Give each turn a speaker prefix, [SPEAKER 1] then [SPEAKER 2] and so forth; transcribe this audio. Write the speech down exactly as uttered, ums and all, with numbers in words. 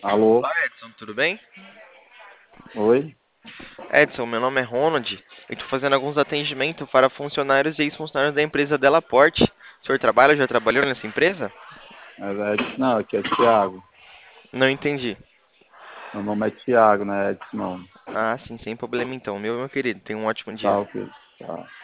[SPEAKER 1] Alô?
[SPEAKER 2] Olá, Edson, tudo bem?
[SPEAKER 1] Oi?
[SPEAKER 2] Edson, meu nome é Ronald. Eu estou fazendo alguns atendimentos para funcionários e ex-funcionários da empresa Delaporte. O senhor trabalha, já trabalhou nessa empresa?
[SPEAKER 1] É, é, não, aqui é Thiago.
[SPEAKER 2] Não entendi.
[SPEAKER 1] Meu nome é Thiago, né? Edson, não.
[SPEAKER 2] Ah, sim, sem problema então. Meu, meu querido, tenha um ótimo dia.
[SPEAKER 1] Tá, ok. Tá.